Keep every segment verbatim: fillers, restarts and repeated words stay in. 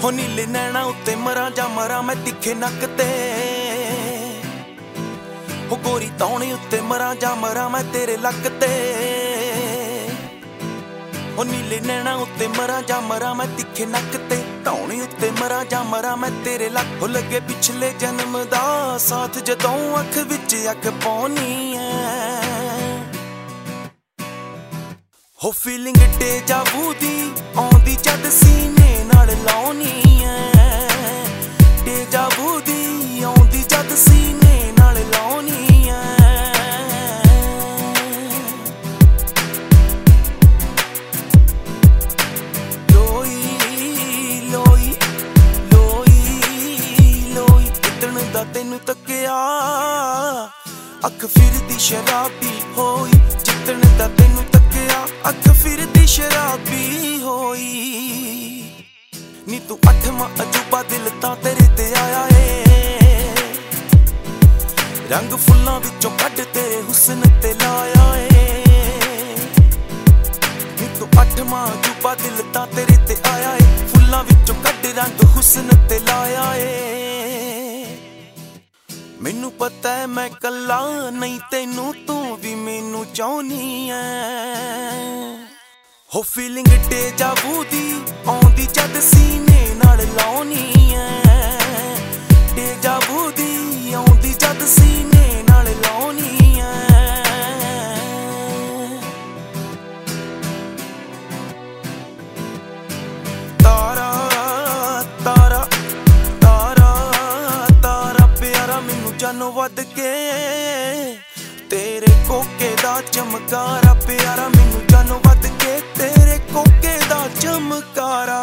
ਹੋ ਨੀਲੇ ਨੈਣਾ ਉੱਤੇ ਮਰਾਂ ਜਾਂ ਮਰਾਂ ਮੈਂ ਤਿੱਖੇ ਨੱਕ ਤੇ, ਹੋ ਗੋਰੀ ਤੌਣੇ ਉੱਤੇ ਮਰਾਂ ਜਾਂ ਮਰਾਂ ਮੈਂ ਤੇਰੇ ਲੱਕ ਤੇ, ਹੋ ਨੀਲੇ ਨੈਣਾ ਉੱਤੇ ਮਰਾਂ ਜਾਂ ਮਰਾਂ ਮੈਂ ਤਿੱਖੇ ਨੱਕ ਤੇ, ਧੌਣੇ ਉੱਤੇ ਮਰਾਂ ਜਾਂ ਮਰਾਂ ਮੈਂ ਤੇਰੇ ਲੱਕ। ਹੋ ਲੱਗੇ ਪਿਛਲੇ ਜਨਮ ਦਾ ਸਾਥ ਜਦੋਂ ਅੱਖ ਵਿੱਚ ਅੱਖ ਪਾਉਣੀ ਐ, ਹੋ ਫੀਲਿੰਗ ਡੇਜਾਵੂ ਦੀ ਆਉਂਦੀ ਜਦ ਸੀਨੇ ਨਾਲ ਲਾਉਣੀ ਐ, ਡੇਜਾਵੂ ਦੀ ਆਉਂਦੀ ਜਦ ਸੀਨੇ ਨਾਲ ਲਾਉਣੀ ਐ। ਲੋਈ ਲੋਈ ਲੋਈ ਲੋਈ ਕਿਤਣ ਦਾ ਤੈਨੂੰ ਤੱਕਿਆ ਅੱਖ ਫਿਰਦੀ ਸ਼ਰਾਬੀ ਹੋਈ, ਜਿੱਤਣ ਦਾ ਤੈਨੂੰ ਤੱਕਿਆ ਅੱਖ ਫਿਰਦੀ ਸ਼ਰਾਬੀ ਹੋਈ। ਨੀ ਤੂੰ ਅੱਠਵਾਂ ਅਜੂਬਾ ਦਿਲ ਤਾਂ ਤੇਰੇ ਤੇ ਆਇਆ ਏ, ਰੰਗ ਫੁੱਲਾਂ ਵਿੱਚੋਂ ਕੱਢ ਤੇਰੇ ਹੁਸਨ ਤੇ ਲਾਇਆ ਏ। ਨੀ ਤੂੰ ਅੱਠਵਾਂ ਅਜੂਬਾ ਦਿਲ ਤਾਂ ਤੇਰੇ ਤੇ ਆਇਆ ਏ, ਫੁੱਲਾਂ ਵਿੱਚੋਂ ਕੱਢ ਰੰਗ ਹੁਸਨ ਤੇ ਲਾਇਆ ਏ। ਮੈਨੂੰ ਪਤਾ ਹੈ ਮੈਂ ਕੱਲਾ ਨਹੀਂ ਤੈਨੂੰ ਤੂੰ ਵੀ ਮੈਨੂੰ ਚਾਹੁੰਨੀ ਐ, ਹੋ ਫੀਲਿੰਗ ਡੇਜਾਵੂ ਦੀ ਆਉਂਦੀ ਜਦ ਸੀਨੇ ਨਾਲ ਲਾਉਣੀ ਐ, ਡੇਜਾਵੂ ਦੀ ਆਉਂਦੀ ਜਦ ਸੀਨੇ ਨਾਲ ਲਾਉਣੀ ਐ। ਤਾਰਾ ਤਾਰਾ ਤਾਰਾ ਤਾਰਾ ਪਿਆਰਾ ਮੈਨੂੰ ਜਾਨੋਂ ਵੱਧ ਕੇ, ਤੇਰੇ ਕੋਕੇ ਦਾ ਚਮਕਾਰਾ ਪਿਆਰਾ ਮੈਨੂੰ ਜਾਨੋਂ ਵੱਧ ਕੇ, ਤੇਰੇ ਕੋਕੇ ਦਾ ਚਮਕਾਰਾ।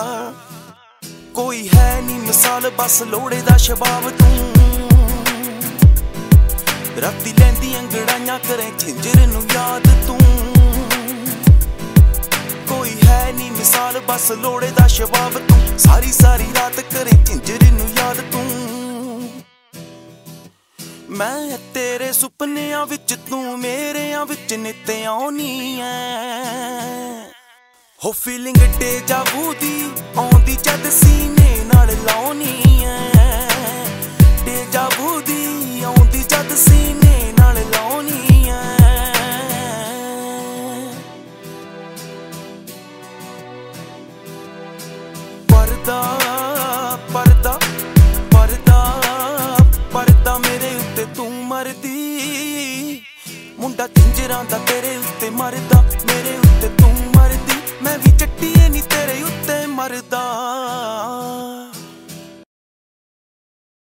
ਕੋਈ ਹੈ ਨੀ ਮਿਸਾਲ ਬਸ ਲੋੜੇ ਦਾ ਸ਼ਬਾਬ ਤੂੰ, ਰਾਤੀ ਲੈਂਦੀ ਅੰਗੜਾਈਆਂ ਕਰੇ ਝਿੰਜਰ ਨੂੰ ਯਾਦ ਤੂੰ। ਕੋਈ ਹੈ ਨੀ ਮਿਸਾਲ ਬਸ ਲੋੜੇ ਦਾ ਸ਼ਬਾਬ ਤੂੰ, ਸਾਰੀ ਸਾਰੀ ਰਾਤ ਕਰੇ ਝਿੰਜਰ ਨੂੰ ਯਾਦ ਤੂੰ। ਮੈਂ ਤੇਰੇ ਸੁਪਨਿਆਂ ਵਿੱਚ ਤੂੰ ਮੇਰਿਆਂ ਵਿੱਚ ਨਿੱਤ ਆਉਣੀ ਐ, ਹੋ ਫੀਲਿੰਗ ਡੇਜਾਵੂ ਦੀ ਆਉਂਦੀ ਜਦ ਸੀਨੇ ਨਾਲ ਲਾਉਣੀ ਐ, ਡੇਜਾਵੂ ਦੀ ਆਉਂਦੀ ਜਦ ਸੀਨੇ ਨਾਲ ਲਾਉਣੀ ਐ। ਪਰਦਾ ਪਰਦਾ ਪਰਦਾ ਪਰਦਾ ਮੇਰੇ ਉੱਤੇ ਤੂੰ ਮਰਦੀ, ਮੁੰਡਾ ਝਿੰਜਰਾਂ ਦਾ ਤੇਰੇ ਉੱਤੇ ਮਰਦਾ, ਮੇਰੇ ਉੱਤੇ ਤੂੰ ਮਰਦੀ, ਮੈਂ ਵੀ ਚੱਟੀਏ ਨੀ ਤੇਰੇ ਉੱਤੇ ਮਰਦਾ।